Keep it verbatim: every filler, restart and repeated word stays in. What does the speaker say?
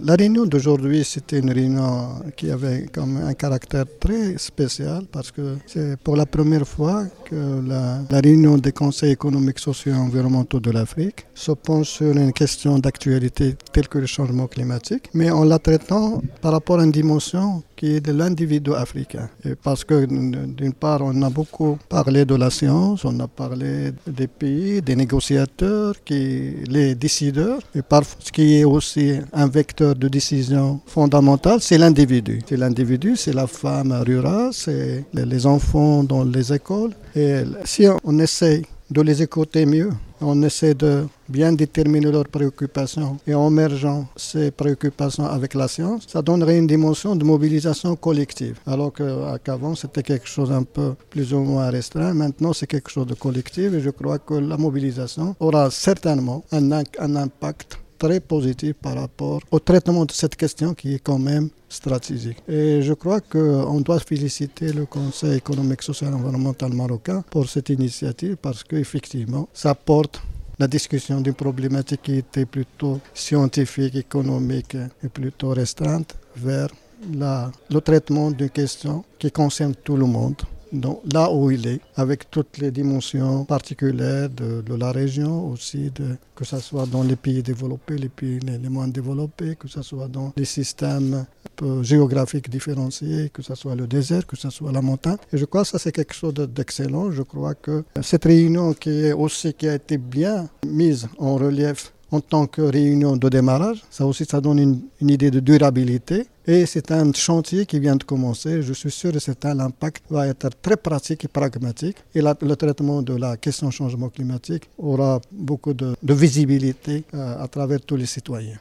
la réunion d'aujourd'hui, c'était une réunion qui avait comme un caractère très spécial parce que c'est pour la première fois que la, la réunion des conseils économiques, sociaux et environnementaux de l'Afrique se penche sur une question d'actualité telle que le changement climatique, mais en la traitant par rapport à une dimension qui est de l'individu africain. Et parce que d'une part, on a beaucoup parlé de la science, on a parlé des pays, des négociateurs, qui, les décideurs, et parfois ce qui est aussi un vecteur de décision fondamentale, c'est l'individu. C'est l'individu, c'est la femme rurale, c'est les enfants dans les écoles. Et si on essaye de les écouter mieux, on essaie de bien déterminer leurs préoccupations et en mergeant ces préoccupations avec la science, ça donnerait une dimension de mobilisation collective. Alors qu'avant, c'était quelque chose un peu plus ou moins restreint. Maintenant, c'est quelque chose de collectif et je crois que la mobilisation aura certainement un, un impact très positif par rapport au traitement de cette question qui est quand même stratégique. Et je crois qu'on doit féliciter le Conseil économique, social et environnemental marocain pour cette initiative parce qu'effectivement, ça porte la discussion d'une problématique qui était plutôt scientifique, économique et plutôt restreinte vers la, le traitement d'une question qui concerne tout le monde. Donc, là où il est, avec toutes les dimensions particulières de, de la région aussi, de, que ce soit dans les pays développés, les pays les, les moins développés, que ce soit dans les systèmes géographiques différenciés, que ce soit le désert, que ce soit la montagne. Et je crois que ça c'est quelque chose d'excellent. Je crois que cette réunion qui est aussi qui a été bien mise en relief en tant que réunion de démarrage, ça aussi ça donne une, une idée de durabilité. Et c'est un chantier qui vient de commencer. Je suis sûr que certain l'impact va être très pratique et pragmatique. Et la, le traitement de la question changement climatique aura beaucoup de, de visibilité euh, à travers tous les citoyens.